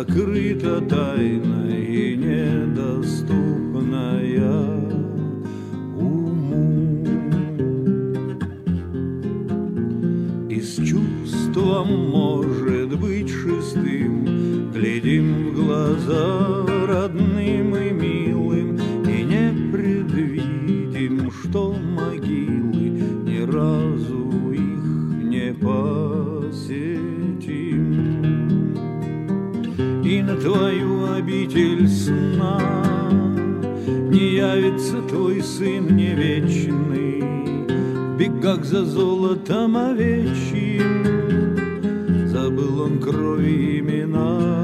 сокрыта тайна и недоступная уму. И с чувством, может быть, шестым глядим в глаза родным и милым и не предвидим, что могилы ни разу их не посетим. И на твою обитель сна не явится твой сын не вечный, в бегах за золотом овечьим забыл он крови имена.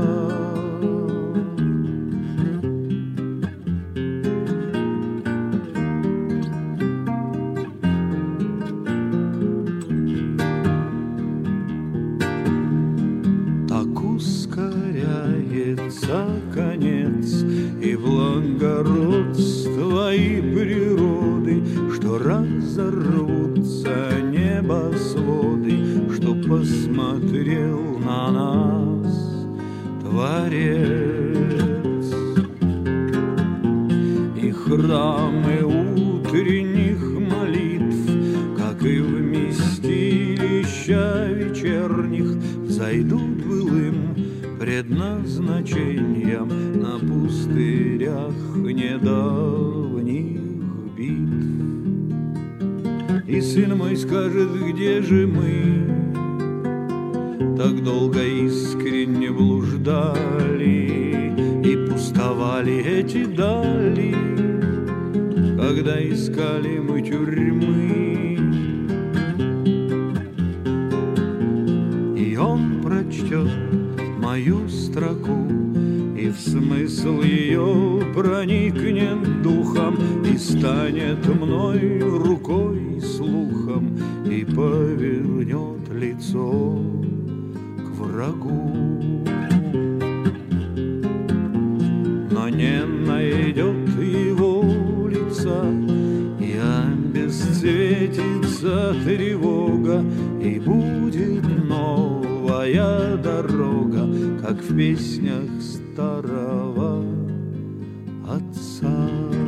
Конец и благородство и природы, что разорвутся небосводы, что посмотрел на нас Творец. И храмы утренних молитв, как и вместилища вечерних, зайдут былым предназначением на пустырях недавних битв. И сын мой скажет, где же мы так долго искренне блуждали и пустовали эти дали, когда искали мы тюрьмы. И он прочтет мою строку и в смысл ее проникнет духом и станет мной рукой и слухом и повернет лицо к врагу. Но не найдет его лица, и обесцветится тревога, и будет новая дорога, как в песнях старого отца.